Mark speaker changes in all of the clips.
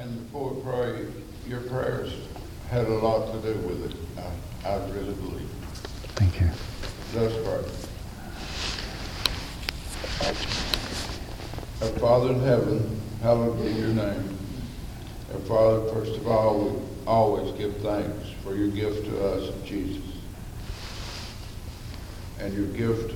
Speaker 1: And before we pray, your prayers had a lot to do with it. I really believe.
Speaker 2: Thank you.
Speaker 1: Let's pray. Our Father in heaven, hallowed be your name. Our Father, first of all, we always give thanks for your gift to us of Jesus and your gift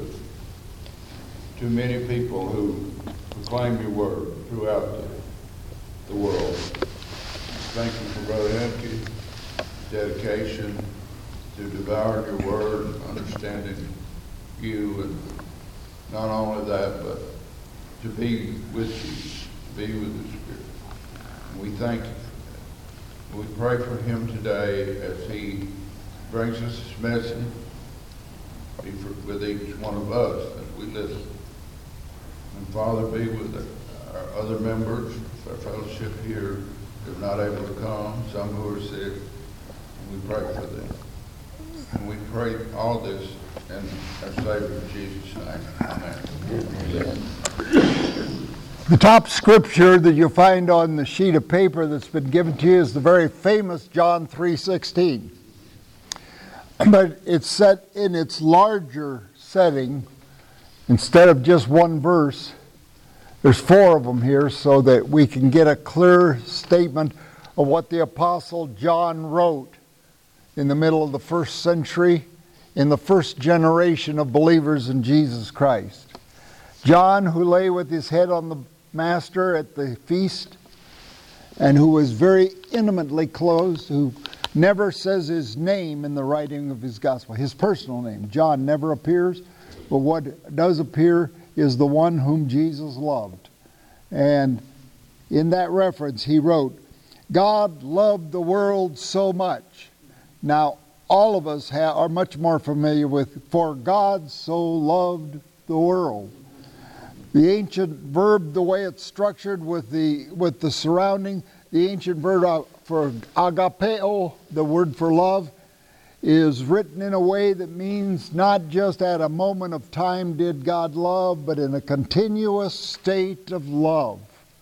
Speaker 1: to many people who proclaim your word throughout the world. Thank you for Brother Hemke, dedication to devouring your word and understanding you, and not only that, but to be with Jesus, to be with the Spirit. And we thank you for that. We pray for him today as he brings us his message, be with each one of us as we listen. And Father, be with our other members, our fellowship here, who are not able to come, some who are sick, and we pray for them. And we pray all this in our Savior Jesus' name. Amen.
Speaker 2: The top scripture that you'll find on the sheet of paper that's been given to you is the very famous John 3:16. But it's set in its larger setting. Instead of just one verse, there's 4 of them here so that we can get a clear statement of what the Apostle John wrote in the middle of the 1st century, in the first generation of believers in Jesus Christ. John, who lay with his head on the Master at the feast, and who was very intimately close, who never says his name in the writing of his gospel, his personal name. John never appears, but what does appear is the one whom Jesus loved. And in that reference, he wrote, God loved the world so much. Now, all of us are much more familiar with, for God so loved the world. The ancient verb, the way it's structured with the surrounding, the ancient verb for agapeo, the word for love, is written in a way that means not just at a moment of time did God love, but in a continuous state of love.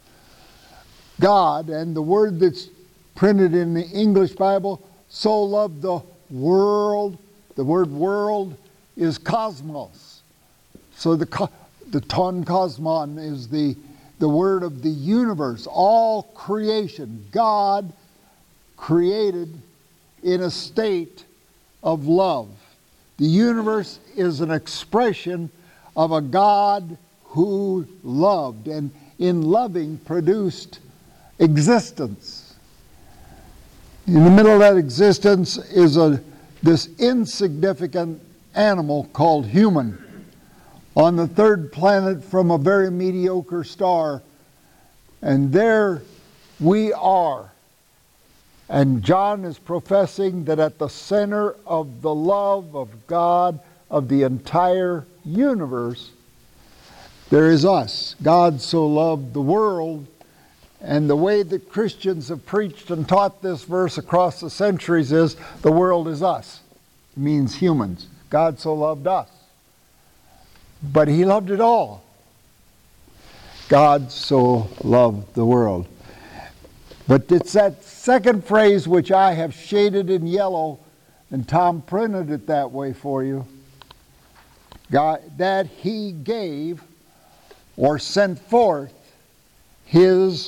Speaker 2: God, and the word that's printed in the English Bible, so loved the world. The word world is cosmos. So the ton cosmon is the word of the universe, all creation. God created in a state of love. The universe is an expression of a God who loved, and in loving produced existence. In the middle of that existence is this insignificant animal called human, on the 3rd planet from a very mediocre star. And there we are. And John is professing that at the center of the love of God, of the entire universe, there is us. God so loved the world. And the way that Christians have preached and taught this verse across the centuries is the world is us. It means humans. God so loved us. But he loved it all. God so loved the world. But it's that second phrase which I have shaded in yellow, and Tom printed it that way for you. God, that he gave or sent forth his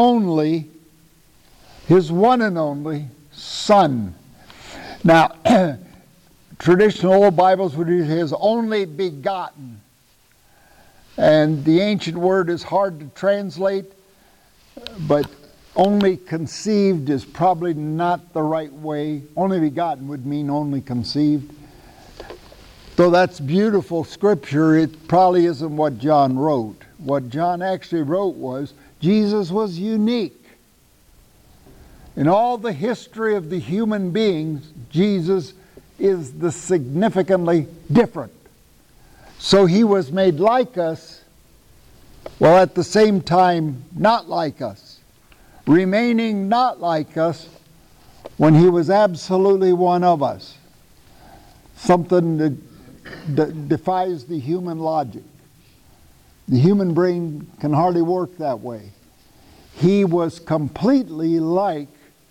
Speaker 2: one and only Son. Now, traditional old Bibles would use his only begotten. And the ancient word is hard to translate, but only conceived is probably not the right way. Only begotten would mean only conceived. Though that's beautiful scripture, it probably isn't what John wrote. What John actually wrote was, Jesus was unique. In all the history of the human beings, Jesus is the significantly different. So he was made like us, while at the same time not like us, remaining not like us when he was absolutely one of us. Something that defies the human logic. The human brain can hardly work that way. he was completely like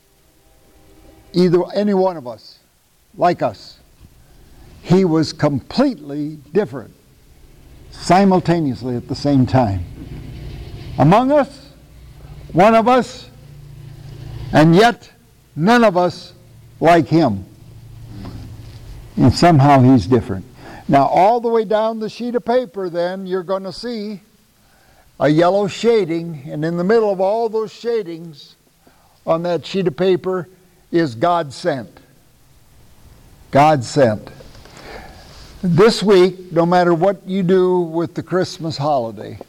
Speaker 2: any one of us, like us. He was completely different, simultaneously at the same time. Among us, one of us, and yet none of us like him. And somehow he's different. Now, all the way down the sheet of paper, then, you're going to see a yellow shading, and in the middle of all those shadings on that sheet of paper is God sent. God sent. This week, no matter what you do with the Christmas holiday,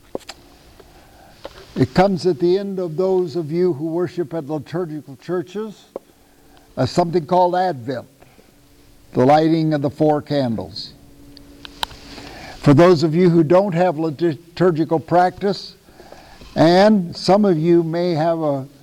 Speaker 2: it comes at the end of those of you who worship at liturgical churches as something called Advent, the lighting of the 4 candles. For those of you who don't have liturgical practice, and some of you may have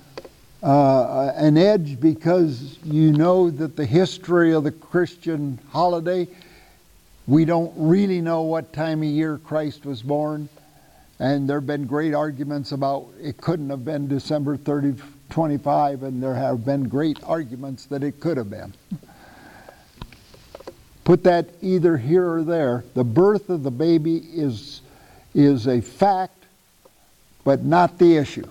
Speaker 2: an edge because you know that the history of the Christian holiday, we don't really know what time of year Christ was born. And there have been great arguments about it couldn't have been December 25, and there have been great arguments that it could have been. Put that either here or there. The birth of the baby is a fact, but not the issue.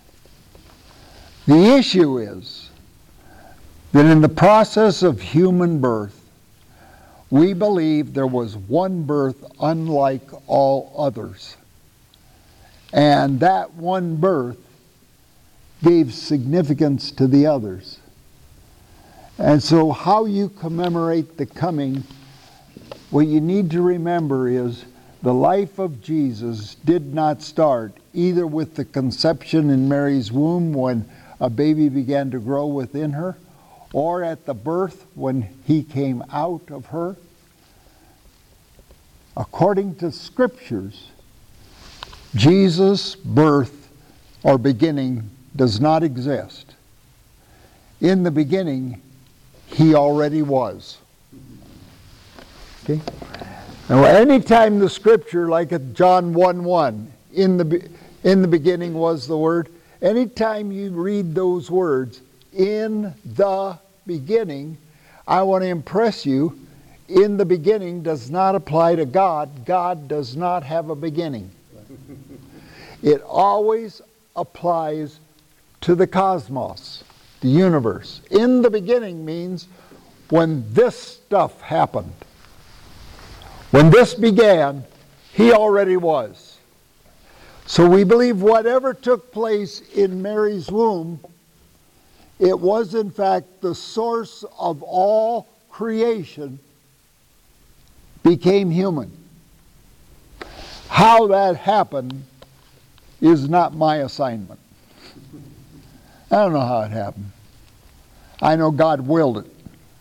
Speaker 2: The issue is that in the process of human birth, we believe there was one birth unlike all others. And that one birth gave significance to the others. And so how you commemorate the coming, what you need to remember is the life of Jesus did not start either with the conception in Mary's womb when a baby began to grow within her, or at the birth when he came out of her. According to Scriptures, Jesus' birth or beginning does not exist. In the beginning, he already was. Okay? Now, anytime the Scripture, like at John 1:1, in the beginning was the Word, anytime you read those words, in the beginning, I want to impress you, in the beginning does not apply to God. God does not have a beginning. It always applies to the cosmos, the universe. In the beginning means when this stuff happened. When this began, he already was. So we believe whatever took place in Mary's womb, it was in fact the source of all creation became human. How that happened is not my assignment. I don't know how it happened. I know God willed it.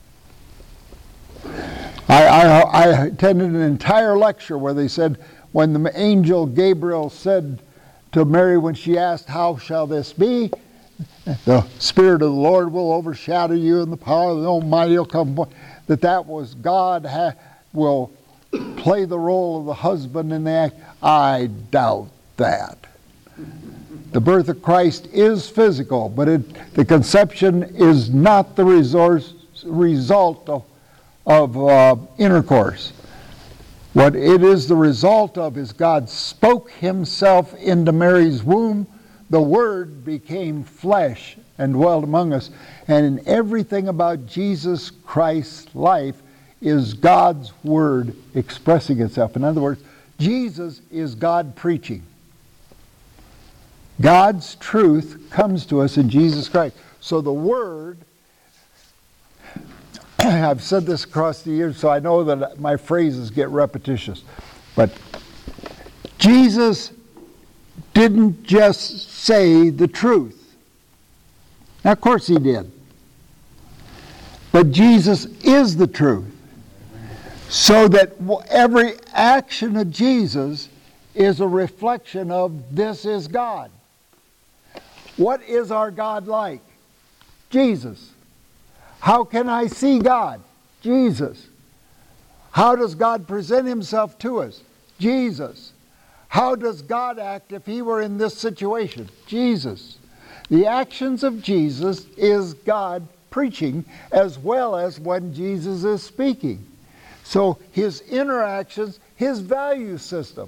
Speaker 2: I attended an entire lecture where they said, when the angel Gabriel said to Mary when she asked, "How shall this be?" The Spirit of the Lord will overshadow you and the power of the Almighty will come. That was God will play the role of the husband in the act. I doubt that. The birth of Christ is physical, but the conception is not the result of intercourse. What it is the result of is God spoke himself into Mary's womb. The Word became flesh and dwelt among us. And in everything about Jesus Christ's life is God's Word expressing itself. In other words, Jesus is God preaching. God's truth comes to us in Jesus Christ. So the Word, I've said this across the years, so I know that my phrases get repetitious. But Jesus didn't just say the truth. Now, of course he did. But Jesus is the truth. So that every action of Jesus is a reflection of this is God. What is our God like? Jesus. How can I see God? Jesus. How does God present himself to us? Jesus. How does God act if he were in this situation? Jesus. The actions of Jesus is God preaching as well as when Jesus is speaking. So his interactions, his value system.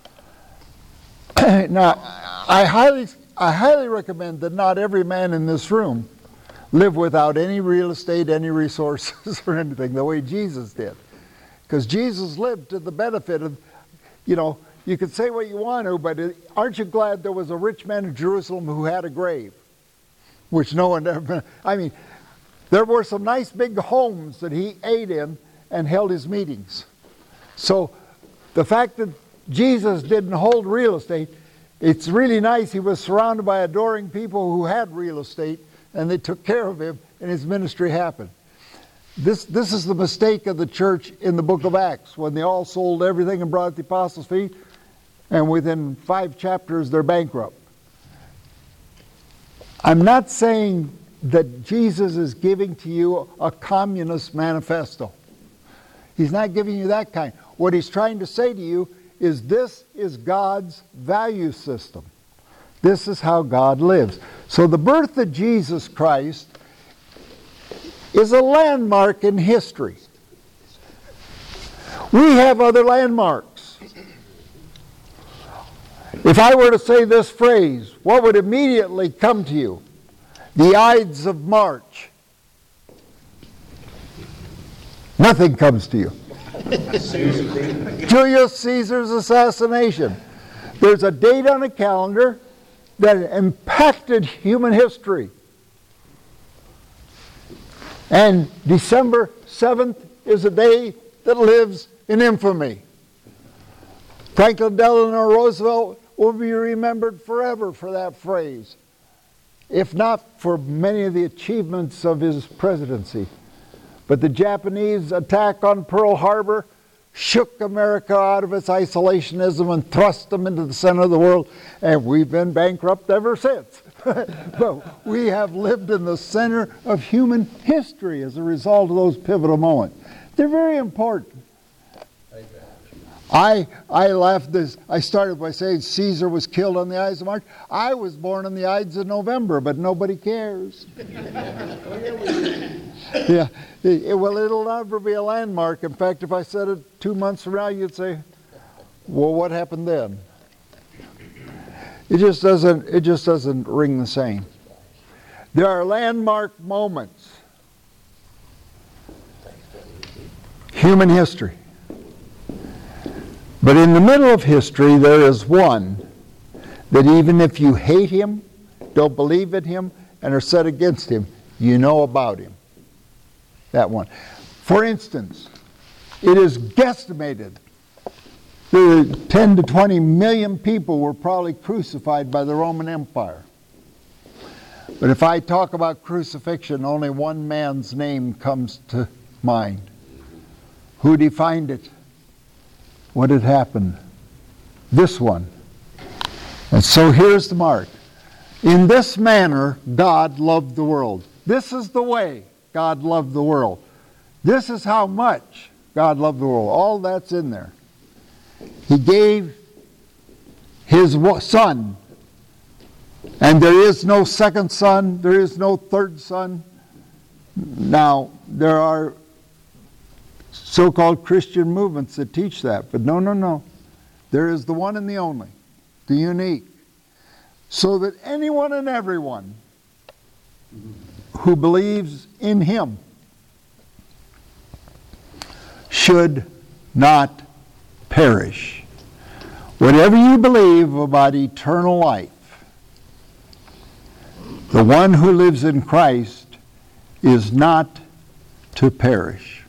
Speaker 2: Now, I highly recommend that not every man in this room live without any real estate, any resources, or anything, the way Jesus did. Because Jesus lived to the benefit of, you could say what you want to, but aren't you glad there was a rich man in Jerusalem who had a grave? Which no one ever, there were some nice big homes that he ate in and held his meetings. So the fact that Jesus didn't hold real estate, it's really nice he was surrounded by adoring people who had real estate, and they took care of him, and his ministry happened. This is the mistake of the church in the book of Acts, when they all sold everything and brought it at the apostles' feet, and within 5 chapters they're bankrupt. I'm not saying that Jesus is giving to you a communist manifesto. He's not giving you that kind. What he's trying to say to you is this is God's value system. This is how God lives. So the birth of Jesus Christ is a landmark in history. We have other landmarks. If I were to say this phrase, what would immediately come to you? The Ides of March. Nothing comes to you. Julius Caesar's assassination. There's a date on a calendar that impacted human history. And December 7th is a day that lives in infamy. Franklin Delano Roosevelt will be remembered forever for that phrase, if not for many of the achievements of his presidency. But the Japanese attack on Pearl Harbor shook America out of its isolationism and thrust them into the center of the world, and we've been bankrupt ever since. But we have lived in the center of human history as a result of those pivotal moments. They're very important. I laughed this. I started by saying Caesar was killed on the Ides of March. I was born on the Ides of November, but nobody cares. Yeah, well, it'll never be a landmark. In fact, if I said it 2 months from now, you'd say, well, what happened then? It just doesn't ring the same. There are landmark moments. Human history. But in the middle of history, there is one that even if you hate him, don't believe in him, and are set against him, you know about him. That one. For instance, it is guesstimated that 10 to 20 million people were probably crucified by the Roman Empire. But if I talk about crucifixion, only one man's name comes to mind. Who defined it? What had happened? This one. And so here's the mark. In this manner, God loved the world. This is the way God loved the world. This is how much God loved the world. All that's in there. He gave his son. And there is no second son. There is no third son. Now, there are so-called Christian movements that teach that. But no. There is the one and the only, the unique. So that anyone and everyone who believes in him should not perish. Whatever you believe about eternal life, the one who lives in Christ is not to perish.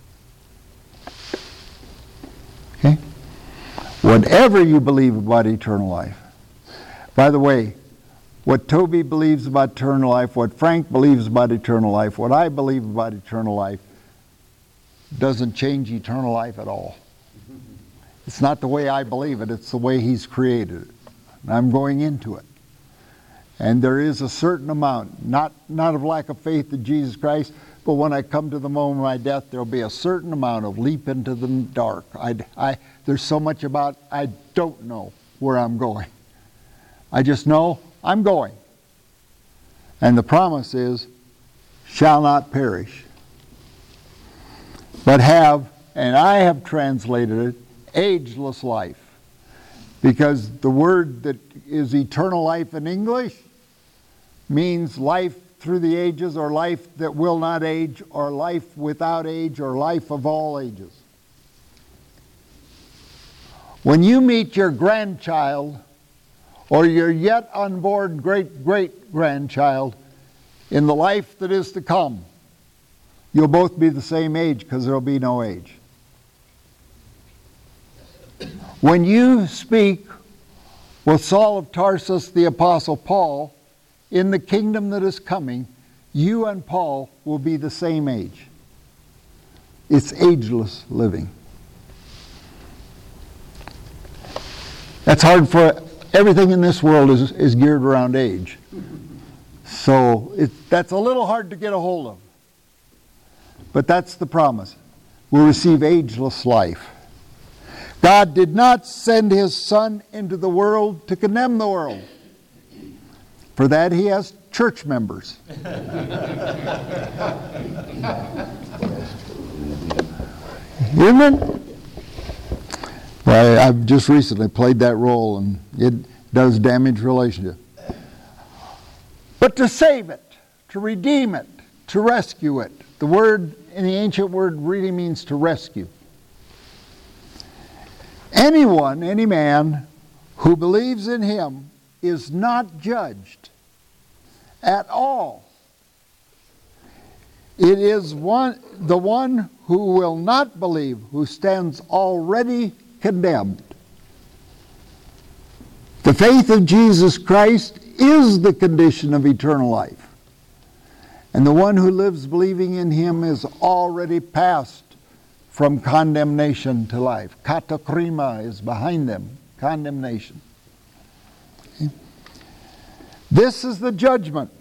Speaker 2: Okay? Whatever you believe about eternal life. By the way, what Toby believes about eternal life, what Frank believes about eternal life, what I believe about eternal life, doesn't change eternal life at all. It's not the way I believe it, it's the way he's created it. And I'm going into it. And there is a certain amount, not of lack of faith in Jesus Christ, but when I come to the moment of my death, there'll be a certain amount of leap into the dark. There's so much about I don't know. where I'm going. I just know I'm going. And the promise is, shall not perish, but have, and I have translated it, ageless life. Because the word that is eternal life in English means life through the ages, or life that will not age, or life without age, or life of all ages. When you meet your grandchild, or your yet unborn great-great-grandchild, in the life that is to come, you'll both be the same age, because there'll be no age. When you speak with Saul of Tarsus, the Apostle Paul, in the kingdom that is coming, you and Paul will be the same age. It's ageless living. That's hard for everything in this world is geared around age. So that's a little hard to get a hold of. But that's the promise. We'll receive ageless life. God did not send his Son into the world to condemn the world. For that he has church members. Amen? Well, I've just recently played that role, and it does damage relationships. But to save it, to redeem it, to rescue it. The word in the ancient word really means to rescue. Anyone, any man who believes in him is not judged at all. It is the one who will not believe, who stands already condemned. The faith of Jesus Christ is the condition of eternal life. And the one who lives believing in him is already passed from condemnation to life. Katakrima is behind them, condemnation. Okay. This is the judgment.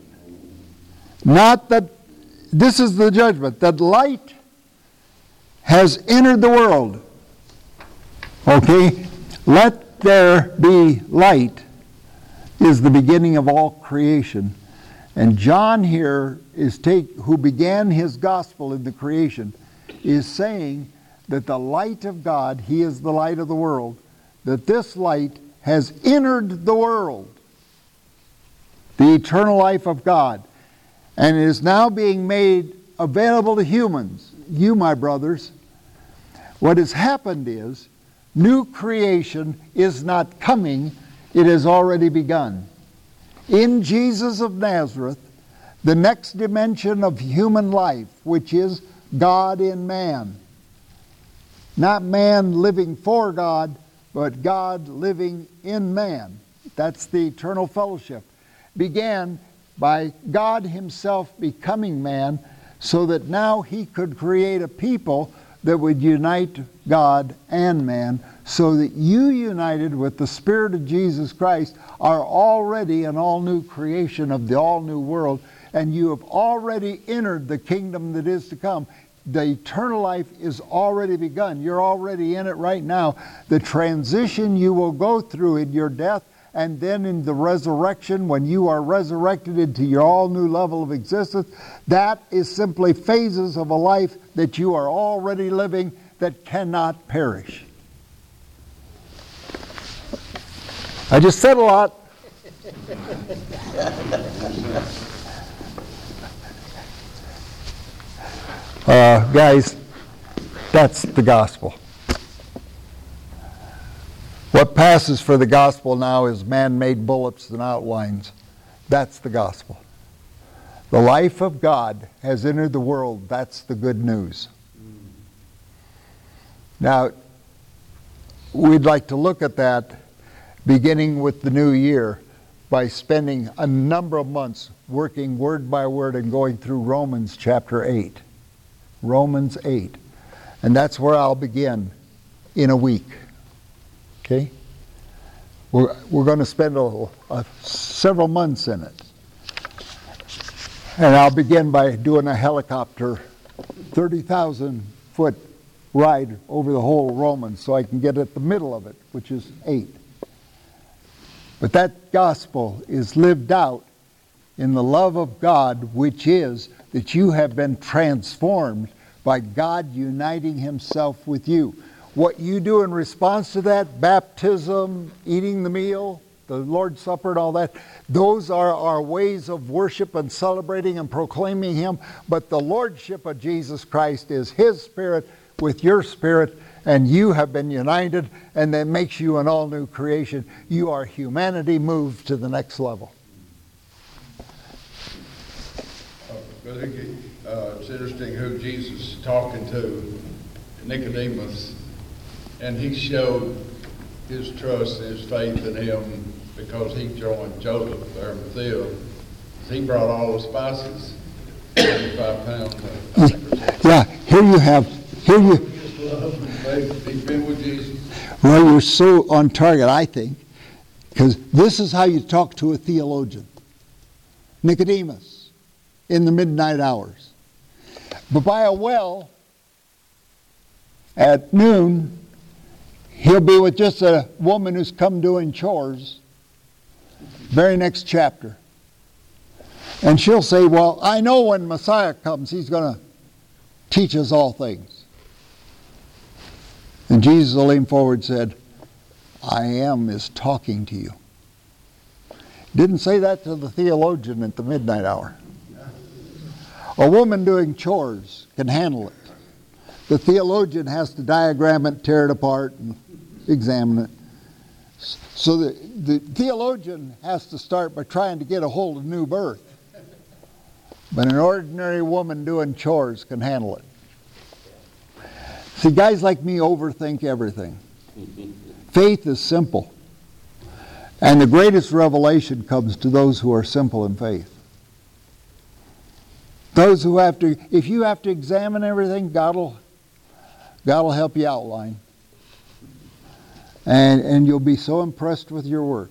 Speaker 2: This is the judgment, that light has entered the world. Okay? Let there be light is the beginning of all creation. And John here who began his gospel in the creation, is saying that the light of God, he is the light of the world, that this light has entered the world, the eternal life of God, and it is now being made available to humans, you, my brothers. What has happened is, new creation is not coming, it has already begun. In Jesus of Nazareth, the next dimension of human life, which is God in man. Not man living for God, but God living in man. That's the eternal fellowship. Began by God himself becoming man, so that now he could create a people that would unite God and man, so that you, united with the Spirit of Jesus Christ, are already an all-new creation of the all-new world, and you have already entered the kingdom that is to come. The eternal life is already begun. You're already in it right now. The transition you will go through in your death, and then in the resurrection, when you are resurrected into your all-new level of existence, that is simply phases of a life that you are already living that cannot perish. I just said a lot. Guys, that's the gospel. What passes for the gospel now is man-made bullets and outlines. That's the gospel. The life of God has entered the world. That's the good news. Now, we'd like to look at that beginning with the new year by spending a number of months working word by word and going through Romans chapter 8. Romans 8. And that's where I'll begin in a week. Okay? We're going to spend several months in it. And I'll begin by doing a helicopter 30,000 foot ride over the whole Romans so I can get at the middle of it, which is 8. But that gospel is lived out in the love of God, which is that you have been transformed by God uniting himself with you. What you do in response to that, baptism, eating the meal, the Lord's Supper and all that, those are our ways of worship and celebrating and proclaiming him. But the Lordship of Jesus Christ is his Spirit with your spirit, and you have been united, and that makes you an all-new creation. You are humanity moved to the next level.
Speaker 1: Brother Hickey, it's interesting who Jesus is talking to, Nicodemus, and he showed his trust and his faith in him because he joined Joseph of Arimathea. He brought all the spices, 25 pounds.
Speaker 2: Yeah, here you have,
Speaker 1: His love and faith, he's been with Jesus.
Speaker 2: well, you're so on target, I think, because this is how you talk to a theologian. Nicodemus, in the midnight hours. But by a well, at noon, he'll be with just a woman who's come doing chores. Very next chapter. And she'll say, well, I know when Messiah comes, he's going to teach us all things. And Jesus leaned forward and said, I am is talking to you. Didn't say that to the theologian at the midnight hour. A woman doing chores can handle it. The theologian has to diagram it, tear it apart, and examine it. So the theologian has to start by trying to get a hold of new birth. But an ordinary woman doing chores can handle it. See, guys like me overthink everything. Faith is simple. And the greatest revelation comes to those who are simple in faith. Those who have to, if you have to examine everything, God will help you outline. And you'll be so impressed with your work.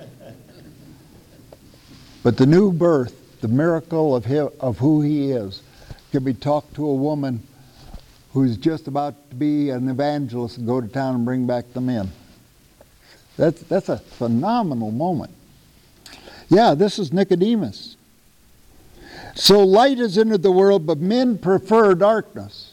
Speaker 2: But the new birth, the miracle of who he is, can be talked to a woman who's just about to be an evangelist and go to town and bring back the men. That's a phenomenal moment. Yeah, this is Nicodemus. So light has entered the world, but men prefer darkness.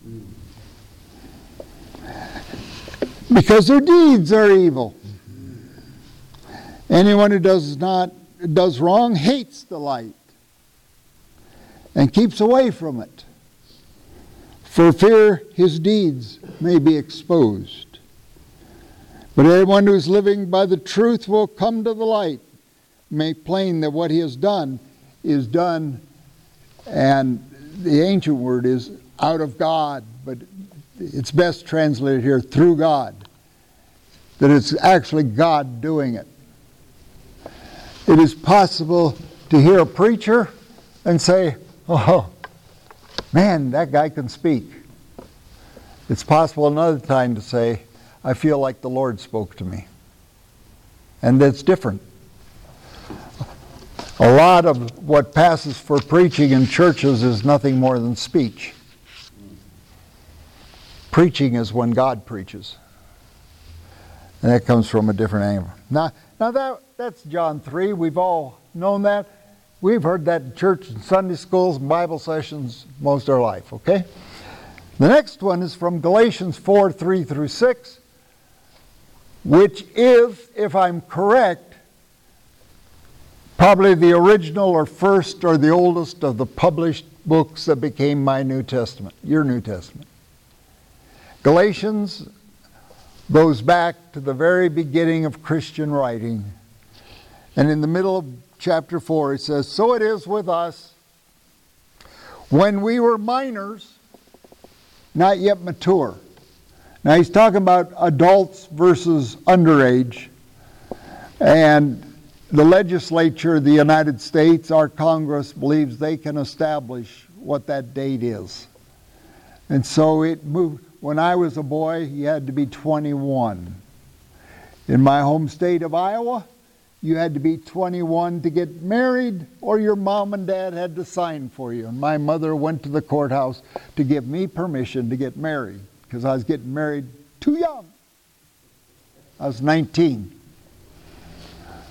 Speaker 2: Because their deeds are evil. Anyone who does wrong hates the light and keeps away from it, for fear his deeds may be exposed. But everyone who is living by the truth will come to the light, make plain that what he has done is done. And the ancient word is out of God, but it's best translated here, through God. That it's actually God doing it. It is possible to hear a preacher and say, oh, man, that guy can speak. It's possible another time to say, I feel like the Lord spoke to me. And that's different. A lot of what passes for preaching in churches is nothing more than speech. Preaching is when God preaches. And that comes from a different angle. Now that's John 3. We've all known that. We've heard that in church and Sunday schools and Bible sessions most of our life, okay? The next one is from Galatians 4, 3 through 6, which is, if I'm correct, probably the original or first or the oldest of the published books that became my New Testament, your New Testament. Galatians goes back to the very beginning of Christian writing. And in the middle of chapter 4 it says, so it is with us, when we were minors, not yet mature. Now he's talking about adults versus underage. And the legislature of the United States, our Congress, believes they can establish what that date is. And so it moved. When I was a boy, you had to be 21. In my home state of Iowa, you had to be 21 to get married, or your mom and dad had to sign for you. And my mother went to the courthouse to give me permission to get married, because I was getting married too young. I was 19.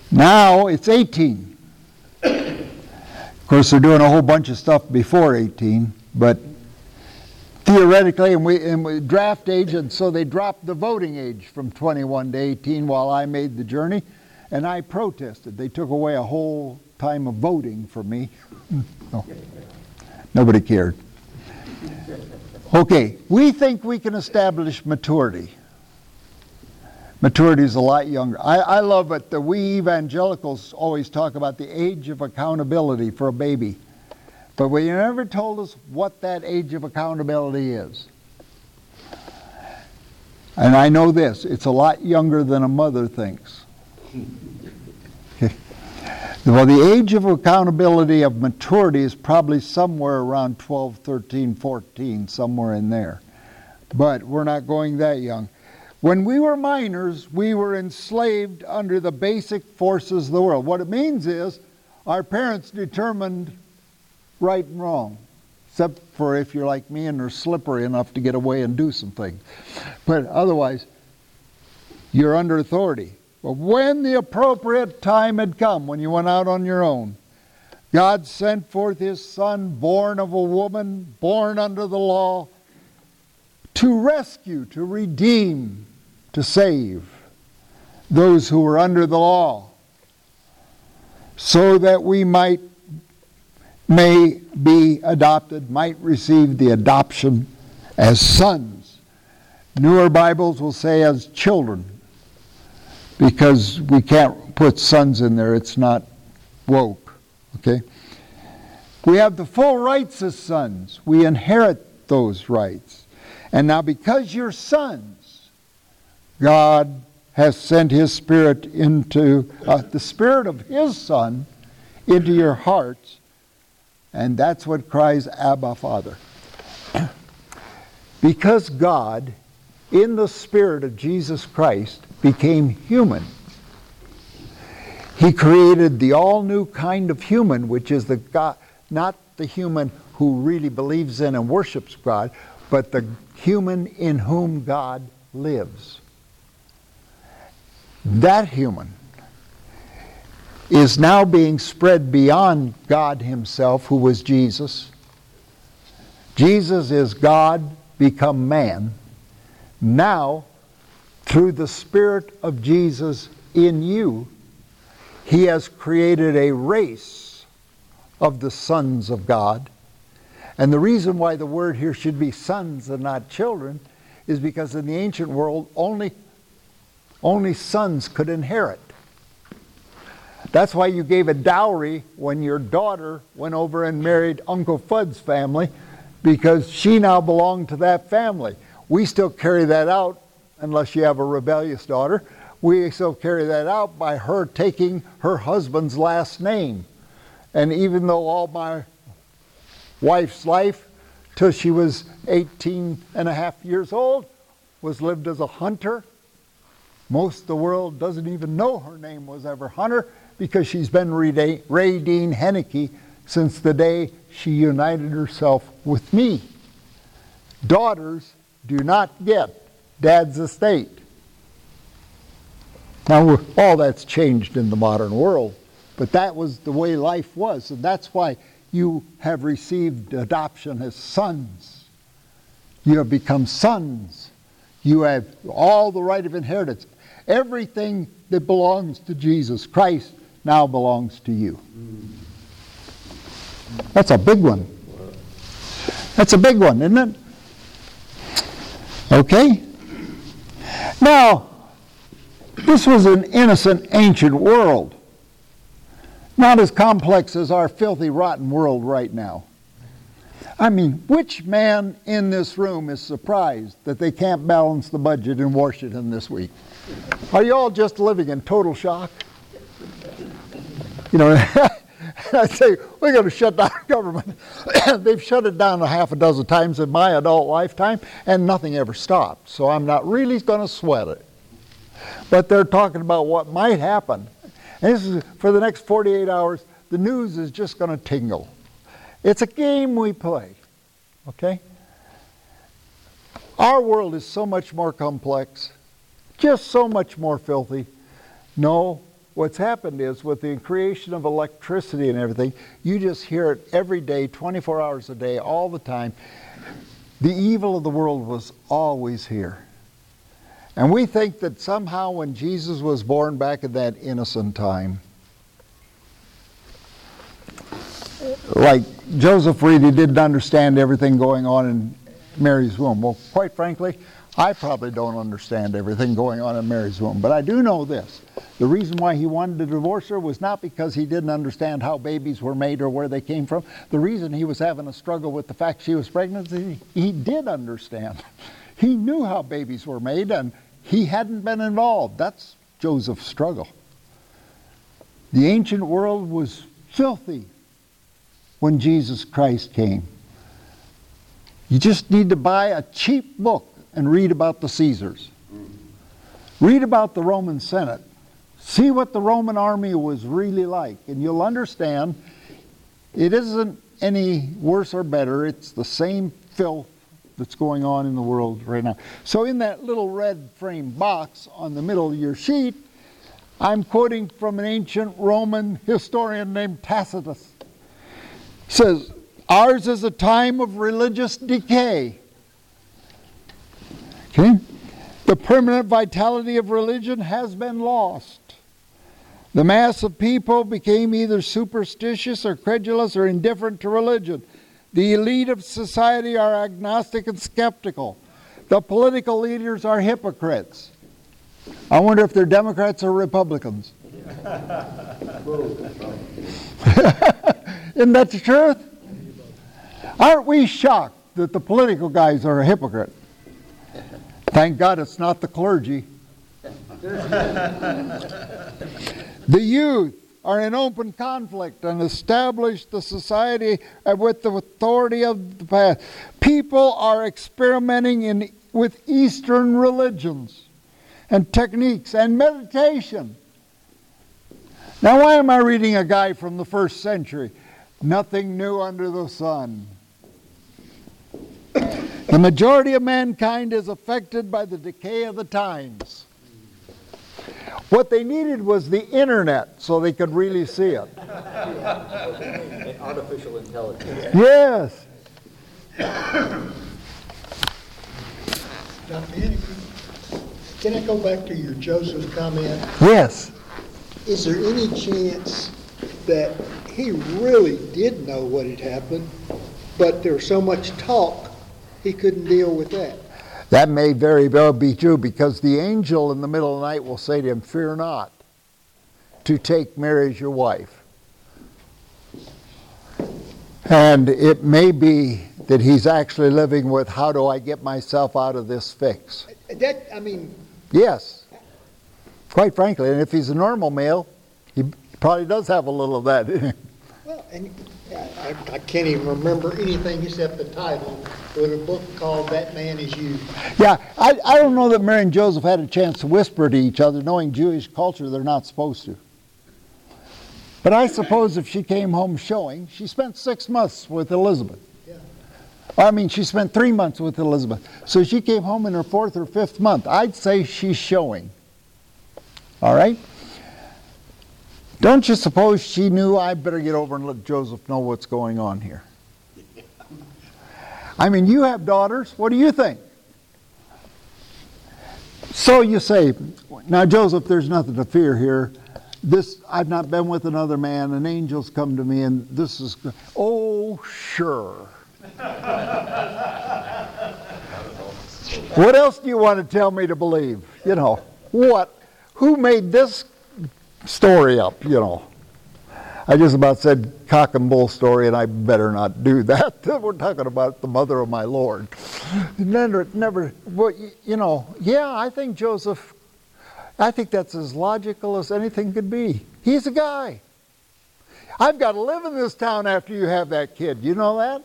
Speaker 2: Now it's 18. Of course, they're doing a whole bunch of stuff before 18, but theoretically, and we draft age, and so they dropped the voting age from 21 to 18 while I made the journey, and I protested. They took away a whole time of voting from me. No, nobody cared. Okay, we think we can establish maturity. Maturity is a lot younger. I love it that we evangelicals always talk about the age of accountability for a baby. But we never told us what that age of accountability is. And I know this, it's a lot younger than a mother thinks. Okay. Well, the age of accountability of maturity is probably somewhere around 12, 13, 14, somewhere in there. But we're not going that young. When we were minors, we were enslaved under the basic forces of the world. What it means is our parents determined right and wrong, except for if you're like me and are slippery enough to get away and do some things. But otherwise, you're under authority. But when the appropriate time had come, when you went out on your own, God sent forth His Son, born of a woman, born under the law, to rescue, to redeem, to save those who were under the law, so that we may be adopted, might receive the adoption as sons. Newer Bibles will say as children, because we can't put sons in there. It's not woke. Okay? We have the full rights as sons. We inherit those rights. And now because you're sons, God has sent His Spirit into, the Spirit of His Son into your hearts, and that's what cries, Abba, Father. Because God, in the Spirit of Jesus Christ, became human, He created the all-new kind of human, which is the God, not the human who really believes in and worships God, but the human in whom God lives. That human is now being spread beyond God Himself, who was Jesus. Jesus is God become man. Now, through the Spirit of Jesus in you, He has created a race of the sons of God. And the reason why the word here should be sons and not children is because in the ancient world, only sons could inherit. That's why you gave a dowry when your daughter went over and married Uncle Fudd's family, because she now belonged to that family. We still carry that out, unless you have a rebellious daughter. We still carry that out by her taking her husband's last name. And even though all my wife's life, till she was 18 and a half years old, was lived as a hunter, most of the world doesn't even know her name was ever Hunter, because she's been Ray Dean Henneke since the day she united herself with me. Daughters do not get Dad's estate. Now, all that's changed in the modern world, but that was the way life was, and that's why you have received adoption as sons. You have become sons. You have all the right of inheritance. Everything that belongs to Jesus Christ now belongs to you. That's a big one. That's a big one, isn't it? Okay? Now, this was an innocent, ancient world. Not as complex as our filthy, rotten world right now. I mean, which man in this room is surprised that they can't balance the budget in Washington this week? Are you all just living in total shock? You know, I say, we're going to shut down government. They've shut it down a half a dozen times in my adult lifetime, and nothing ever stopped. So I'm not really going to sweat it. But they're talking about what might happen. And this is, for the next 48 hours, the news is just going to tingle. It's a game we play, okay? Our world is so much more complex, just so much more filthy. No, what's happened is with the creation of electricity and everything, you just hear it every day, 24 hours a day, all the time. The evil of the world was always here. And we think that somehow when Jesus was born back in that innocent time, like Joseph really didn't understand everything going on in Mary's womb. Well, quite frankly, I probably don't understand everything going on in Mary's womb. But I do know this. The reason why he wanted to divorce her was not because he didn't understand how babies were made or where they came from. The reason he was having a struggle with the fact she was pregnant, he did understand. He knew how babies were made, and he hadn't been involved. That's Joseph's struggle. The ancient world was filthy when Jesus Christ came. You just need to buy a cheap book and read about the Caesars. Read about the Roman Senate. See what the Roman army was really like, and you'll understand it isn't any worse or better. It's the same filth that's going on in the world right now. So in that little red frame box on the middle of your sheet, I'm quoting from an ancient Roman historian named Tacitus. He says, ours is a time of religious decay. Okay? The permanent vitality of religion has been lost. The mass of people became either superstitious or credulous or indifferent to religion. The elite of society are agnostic and skeptical. The political leaders are hypocrites. I wonder if they're Democrats or Republicans. Isn't that the truth? Aren't we shocked that the political guys are a hypocrite? Thank God it's not the clergy. The youth are in open conflict and establish the society with the authority of the past. People are experimenting with Eastern religions and techniques and meditation. Now, why am I reading a guy from the first century? Nothing new under the sun. The majority of mankind is affected by the decay of the times. What they needed was the internet so they could really see it.
Speaker 3: Artificial intelligence.
Speaker 2: Yes.
Speaker 4: Dr. Hennigan, can I go back to your Joseph comment?
Speaker 2: Yes.
Speaker 4: Is there any chance that he really did know what had happened, but there was so much talk he couldn't deal with that?
Speaker 2: That may very well be true, because the angel in the middle of the night will say to him, fear not to take Mary as your wife. And it may be that he's actually living with, how do I get myself out of this fix? Yes. Quite frankly, and if he's a normal male, he probably does have a little of that in him.
Speaker 4: Well, and I can't even remember anything except the title with a book called That Man Is You.
Speaker 2: Yeah, I don't know that Mary and Joseph had a chance to whisper to each other, knowing Jewish culture they're not supposed to. But I suppose if she came home showing, she spent 6 months with Elizabeth.
Speaker 4: Yeah.
Speaker 2: I mean, she spent 3 months with Elizabeth. So she came home in her 4th or 5th month. I'd say she's showing. All right? Don't you suppose she knew, I better get over and let Joseph know what's going on here? I mean, you have daughters. What do you think? So you say, now Joseph, there's nothing to fear here. I've not been with another man, and angels come to me, and this is, oh, sure. What else do you want to tell me to believe? You know, what? Who made this story up, you know? I just about said cock and bull story, and I better not do that. We're talking about the mother of my Lord. Never, well, you know, yeah, I think Joseph, I think that's as logical as anything could be. He's a guy. I've got to live in this town after you have that kid. You know that?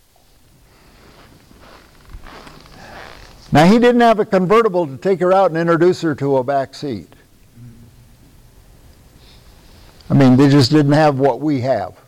Speaker 2: Now, he didn't have a convertible to take her out and introduce her to a back seat. I mean, they just didn't have what we have.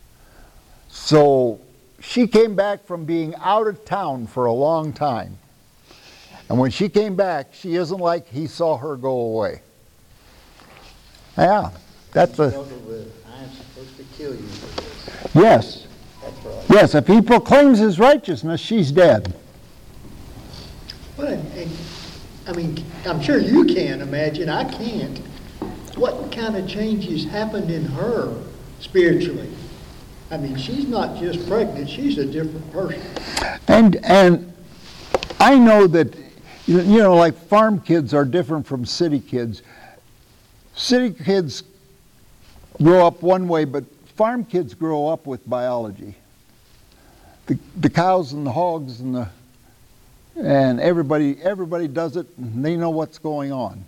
Speaker 2: So she came back from being out of town for a long time. And when she came back, she isn't like he saw her go away. Yeah, that's a,
Speaker 3: Struggle with, I am supposed to kill you for this.
Speaker 2: yes.
Speaker 3: That's right.
Speaker 2: Yes, if he proclaims his righteousness, she's dead.
Speaker 4: Well, and, I mean, I'm sure you can imagine, I can't, what kind of changes happened in her spiritually. I mean, she's not just pregnant, she's a different person.
Speaker 2: And I know that, you know, like farm kids are different from city kids. City kids grow up one way, but farm kids grow up with biology. The cows and the hogs and everybody does it, and they know what's going on.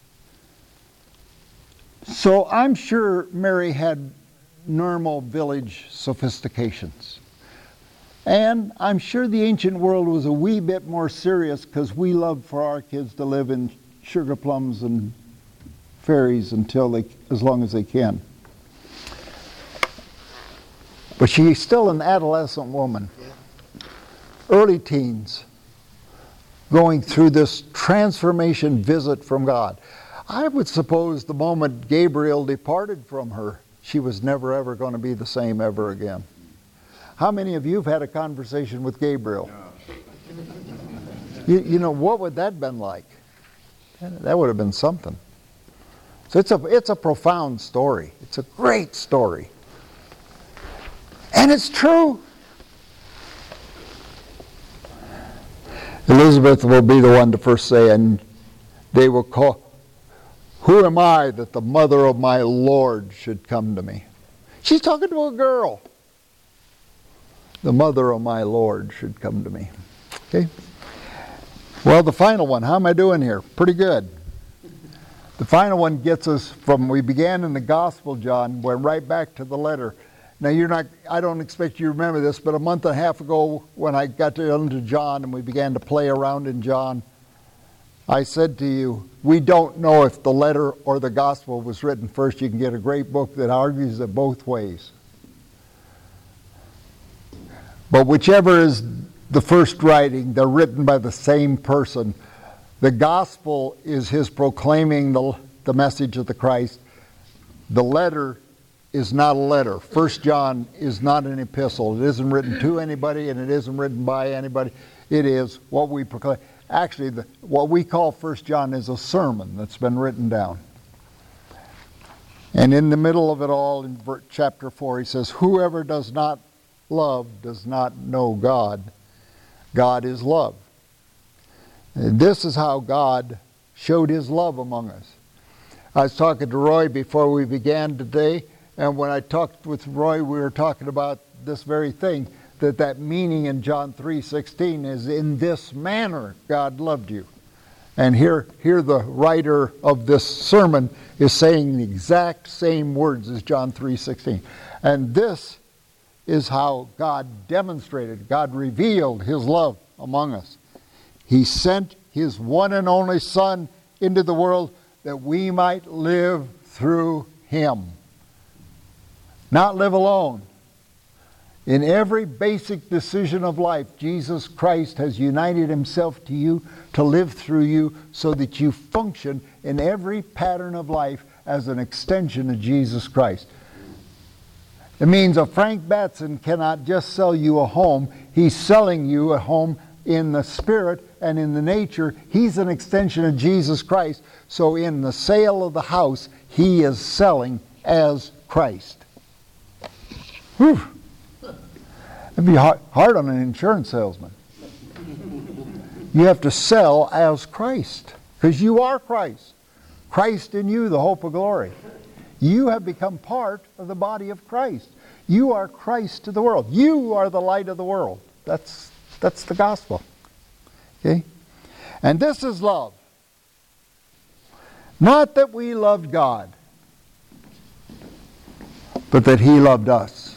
Speaker 2: So I'm sure Mary had normal village sophistications. And I'm sure the ancient world was a wee bit more serious because we love for our kids to live in sugar plums and fairies as long as they can. But she's still an adolescent woman, early teens, going through this transformation visit from God. I would suppose the moment Gabriel departed from her, she was never ever going to be the same ever again. How many of you have had a conversation with Gabriel? You know, what would that have been like? That would have been something. So it's a profound story. It's a great story. And it's true. Elizabeth will be the one to first say, and they will call, "Who am I that the mother of my Lord should come to me?" She's talking to a girl. The mother of my Lord should come to me. Okay? Well, the final one, how am I doing here? Pretty good. The final one gets us from, we began in the Gospel, John, went right back to the letter. Now I don't expect you to remember this, but a month and a half ago when I got into John and we began to play around in John, I said to you, we don't know if the letter or the Gospel was written first. You can get a great book that argues it both ways. But whichever is the first writing, they're written by the same person. The Gospel is his proclaiming the message of the Christ. The letter is not a letter. 1 John is not an epistle. It isn't written to anybody and it isn't written by anybody. It is what we proclaim. Actually, what we call 1 John is a sermon that's been written down. And in the middle of it all, in chapter 4, he says, "Whoever does not love does not know God. God is love." And this is how God showed his love among us. I was talking to Roy before we began today, and when I talked with Roy, we were talking about this very thing, that meaning in John 3:16 is, "In this manner God loved you." And here the writer of this sermon is saying the exact same words as John 3:16. And this is how God demonstrated, God revealed his love among us. He sent his one and only Son into the world that we might live through him. Not live alone. In every basic decision of life, Jesus Christ has united himself to you to live through you so that you function in every pattern of life as an extension of Jesus Christ. It means a Frank Batson cannot just sell you a home. He's selling you a home in the spirit and in the nature. He's an extension of Jesus Christ. So in the sale of the house, he is selling as Christ. Whew. It'd be hard on an insurance salesman. You have to sell as Christ because you are Christ. Christ in you, the hope of glory. You have become part of the body of Christ. You are Christ to the world. You are the light of the world. That's the gospel. Okay? And this is love. Not that we loved God, but that he loved us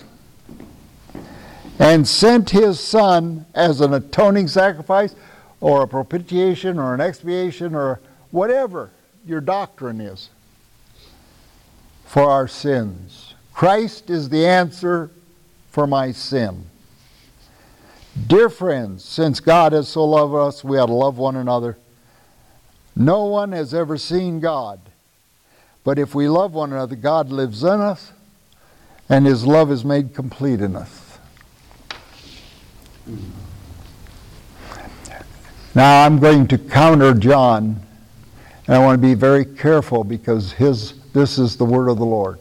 Speaker 2: and sent his Son as an atoning sacrifice or a propitiation or an expiation or whatever your doctrine is for our sins. Christ is the answer for my sin. Dear friends, since God has so loved us, we ought to love one another. No one has ever seen God, But if we love one another, God lives in us, and His love is made complete in us. Now I'm going to counter John, and I want to be very careful because this is the word of the Lord.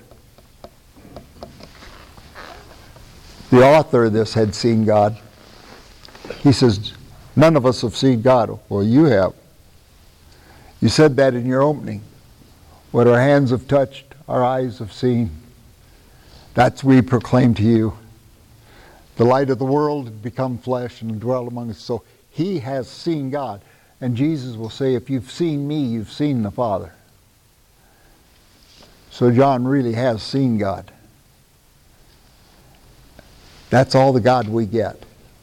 Speaker 2: The author of this had seen God. He says, none of us have seen God. Well, you have. You said that in your opening. What our hands have touched, our eyes have seen. That's we proclaim to you. The light of the world had become flesh and dwelt among us. So He has seen God. And Jesus will say, if you've seen me, you've seen the Father. So John really has seen God. That's all the God we get.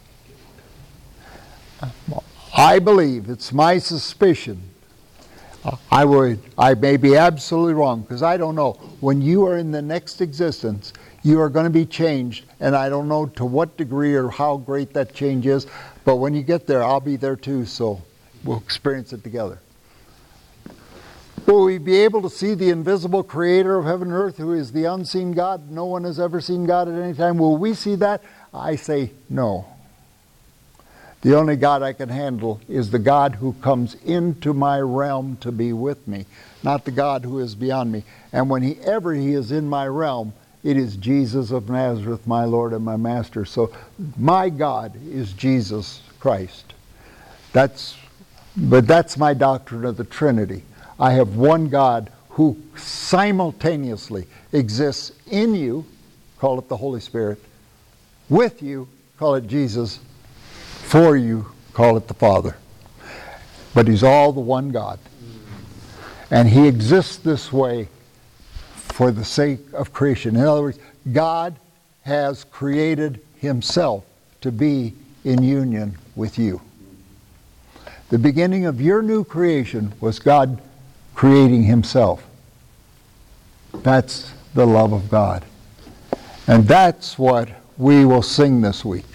Speaker 2: I believe, it's my suspicion, I may be absolutely wrong, because I don't know. When you are in the next existence, you are going to be changed, and I don't know to what degree or how great that change is, but when you get there, I'll be there too, so we'll experience it together. Will we be able to see the invisible creator of heaven and earth, who is the unseen God? No one has ever seen God at any time. Will we see that? I say no. The only God I can handle is the God who comes into my realm to be with me, not the God who is beyond me. And whenever He is in my realm, it is Jesus of Nazareth, my Lord and my Master. So my God is Jesus Christ. But that's my doctrine of the Trinity. I have one God who simultaneously exists in you, call it the Holy Spirit, with you, call it Jesus, for you, call it the Father. But He's all the one God. And He exists this way for the sake of creation. In other words, God has created Himself to be in union with you. The beginning of your new creation was God creating Himself. That's the love of God. And that's what we will sing this week.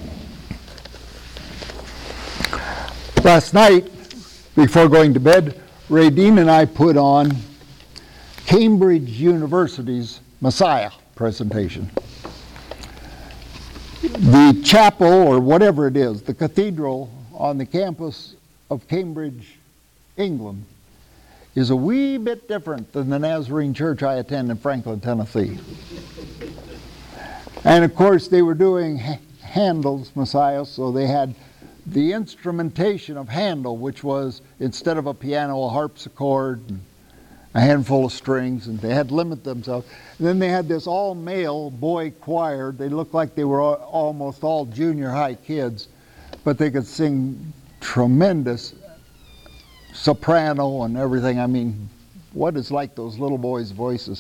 Speaker 2: Last night, before going to bed, Ray Dean and I put on Cambridge University's Messiah presentation. The chapel, or whatever it is, the cathedral on the campus of Cambridge, England, is a wee bit different than the Nazarene church I attend in Franklin, Tennessee. And of course, they were doing Handel's Messiah, so they had the instrumentation of Handel, which was, instead of a piano, a harpsichord, and a handful of strings, and they had to limit themselves. And then they had this all-male boy choir. They looked like they were almost all junior high kids, but they could sing tremendous soprano and everything. I mean, what is like those little boys' voices?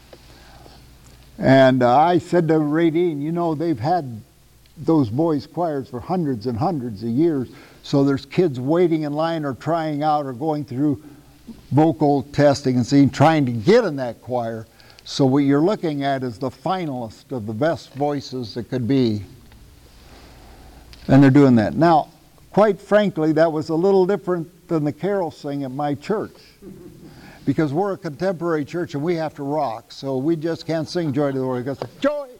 Speaker 2: And I said to Ray Dean, you know, they've had those boys' choirs for hundreds and hundreds of years, so there's kids waiting in line or trying out or going through vocal testing and seeing, trying to get in that choir. So what you're looking at is the finalist of the best voices that could be. And they're doing that. Now, quite frankly, that was a little different than the carol sing at my church, because we're a contemporary church and we have to rock, so we just can't sing Joy to the World. We got to say, joy,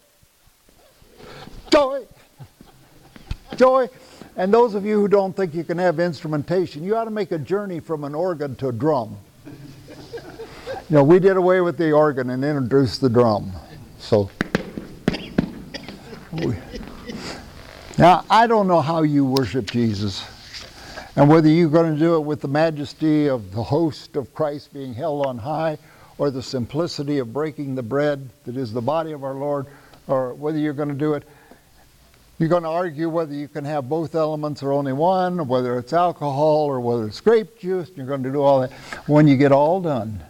Speaker 2: joy, joy. And those of you who don't think you can have instrumentation, you ought to make a journey from an organ to a drum. You know, we did away with the organ and introduced the drum. So, now, I don't know how you worship Jesus, and whether you're going to do it with the majesty of the host of Christ being held on high, or the simplicity of breaking the bread that is the body of our Lord, or whether you're going to do it, you're going to argue whether you can have both elements or only one, or whether it's alcohol or whether it's grape juice, and you're going to do all that. When you get all done,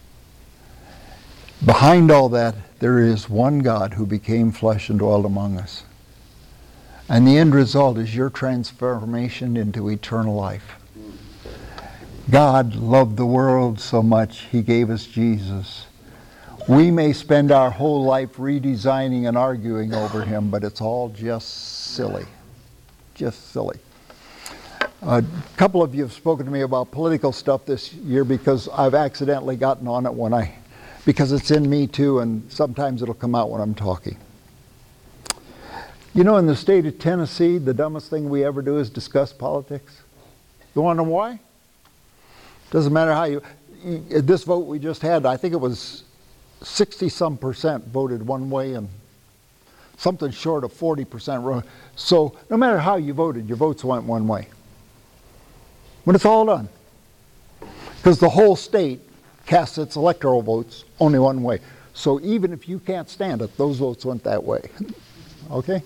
Speaker 2: behind all that, there is one God who became flesh and dwelt among us. And the end result is your transformation into eternal life. God loved the world so much, He gave us Jesus. We may spend our whole life redesigning and arguing over Him, but it's all just silly. Just silly. A couple of you have spoken to me about political stuff this year because I've accidentally gotten on it when I because it's in me too, and sometimes it'll come out when I'm talking. You know, in the state of Tennessee, the dumbest thing we ever do is discuss politics. You want to know why? Doesn't matter how you... This vote we just had, I think it was 60-some% voted one way and something short of 40% wrong. So no matter how you voted, your votes went one way. When it's all done. Because the whole state casts its electoral votes only one way. So even if you can't stand it, those votes went that way. Okay?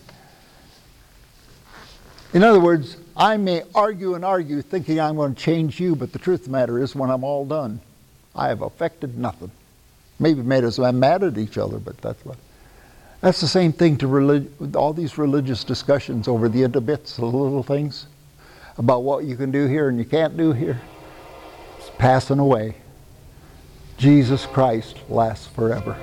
Speaker 2: In other words, I may argue and argue thinking I'm going to change you, but the truth of the matter is when I'm all done, I have affected nothing. Maybe made us mad at each other, but that's the same thing to all these religious discussions over the itty bits, the little things about what you can do here and you can't do here. It's passing away. Jesus Christ lasts forever.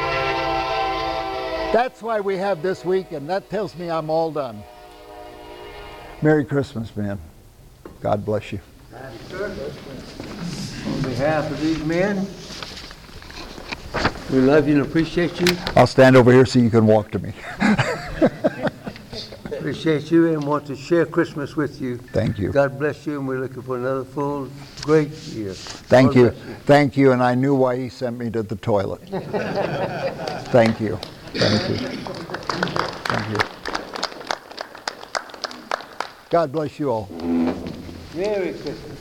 Speaker 2: That's why we have this week, and that tells me I'm all done. Merry Christmas, man. God bless you.
Speaker 5: On behalf of these men, we love you and appreciate you.
Speaker 2: I'll stand over here so you can walk to me.
Speaker 5: Appreciate you and want to share Christmas with you.
Speaker 2: Thank you.
Speaker 5: God bless you, and we're looking for another full, great year.
Speaker 2: Thank
Speaker 5: God
Speaker 2: you.
Speaker 5: bless you.
Speaker 2: Thank you, and I knew why he sent me to the toilet. Thank you. Thank you. Thank you. God bless you all.
Speaker 5: Merry Christmas.